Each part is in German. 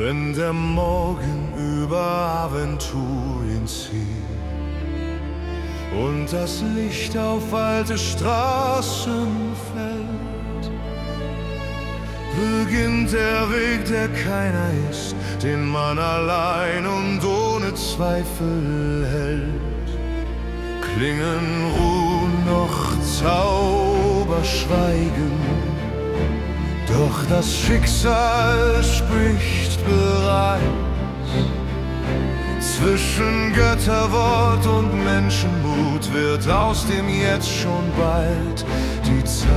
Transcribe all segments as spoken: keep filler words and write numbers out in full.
Wenn der Morgen über Aventurien zieht und das Licht auf alte Straßen fällt, beginnt der Weg, der keiner ist, den man allein und ohne Zweifel hält. Klingen, ruhen noch Zauber schweigen, doch das Schicksal spricht bereits. Zwischen Götterwort und Menschenmut wird aus dem Jetzt schon bald die Zeit.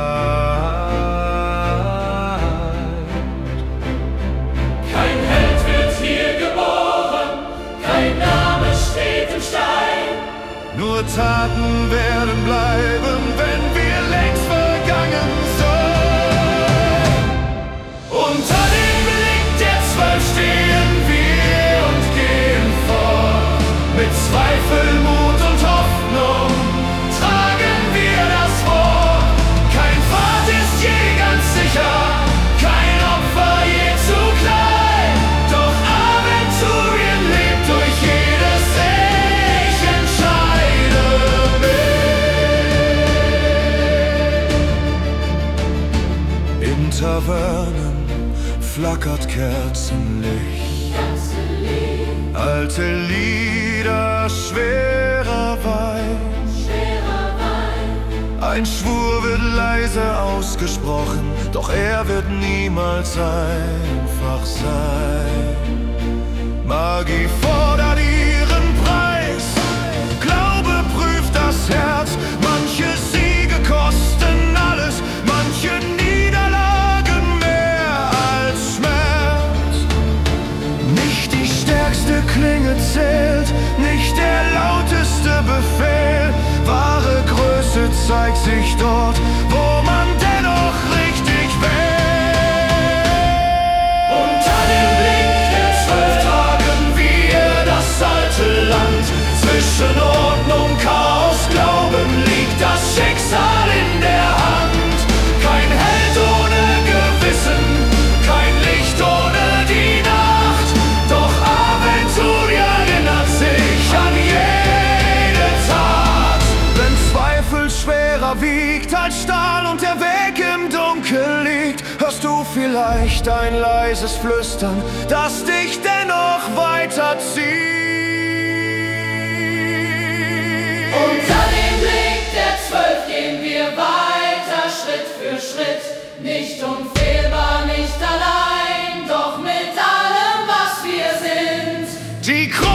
Kein Held wird hier geboren, kein Name steht im Stein. Nur Taten werden bleiben, wenn wir längst vergangen sind. Unter dem Blick der Zwölf stehen wir und gehen fort. Mit Zweifel, Mut und Hoffnung tragen wir das Wort. Kein Pfad ist je ganz sicher, kein Opfer je zu klein. Doch Aventurien lebt durch jedes Ich entscheide mich. In Tavernen flackert Kerzenlicht, alte Lieder, schwerer Wein. Ein Schwur wird leise ausgesprochen, doch er wird niemals einfach sein. Magie fordert ihren Preis, Glaube prüft das Herz. Manche Siege kosten alles, manche Niederlagen mehr als Schmerz. Nicht die stärkste Klinge zählt, nicht der lauteste Befehl. Wahre Größe zeigt sich dort, wo man dennoch richtig wählt. Unter dem Blick der Zwölf tragen wir das alte Land. Zwischen Ordnung, Chaos, Glauben liegt das Schicksal in der Hand. Kein Held ohne Gewissen, kein Licht ohne die Nacht. Doch Aventur erinnert sich an jede Tat. Wenn Zweifel schwerer wiegt als Stahl und der Weg im Dunkel liegt, hörst du vielleicht ein leises Flüstern, das dich dennoch weiterzieht. Unter dem Blick der Zwölf gehen wir weiter, Schritt für Schritt. Nicht unfehlbar, nicht allein, doch mit allem, was wir sind. Die